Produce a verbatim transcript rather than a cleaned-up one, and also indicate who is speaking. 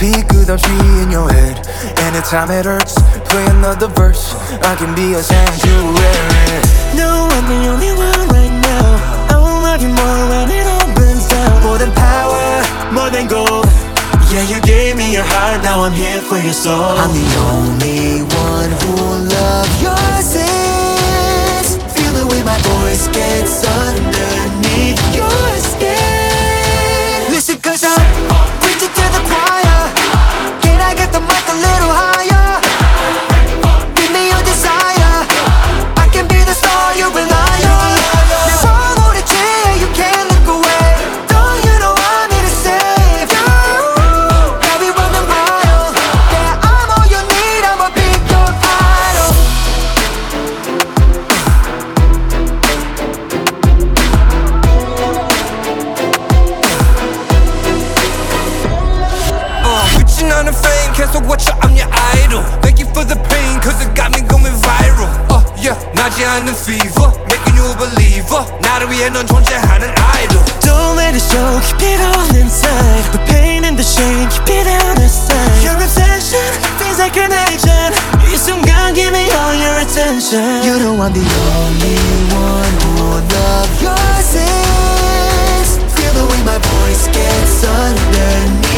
Speaker 1: repeat good I'm in your head. Anytime it hurts, play another verse. I can be a sanctuary.
Speaker 2: No, I'm the only one right now. I will love you more when it all burns down.
Speaker 1: More than power,
Speaker 2: More than gold. Yeah, you gave me your heart, now I'm here for your soul.
Speaker 1: I'm the only one who'll love your sins. Feel the way my voice gets underneath your skin. Listen, cause I'm preaching to the choir. Can I get the mic a little higher? Give me your desire. I can be the star you rely on. Never hold a chair, you can't look away. Don't you know I'm here to save you? Got me running wild. Yeah, I'm all you need, I'ma be your idol.
Speaker 3: Uh, reaching on the fame, cancel what you, I'm your idol. Thank you for the pain, cause it got me going viral. Uh, yeah, 나지 않는 fever, making you a believer. 나를 위해 넌 존재하는 idol.
Speaker 2: Don't let it show, keep it all inside. The pain and the shame, keep it out of sight. Your obsession feels like an addiction. 이 순간 give me all your attention.
Speaker 1: You know I'm the only one who'll love your sins. Feel the way my voice gets underneath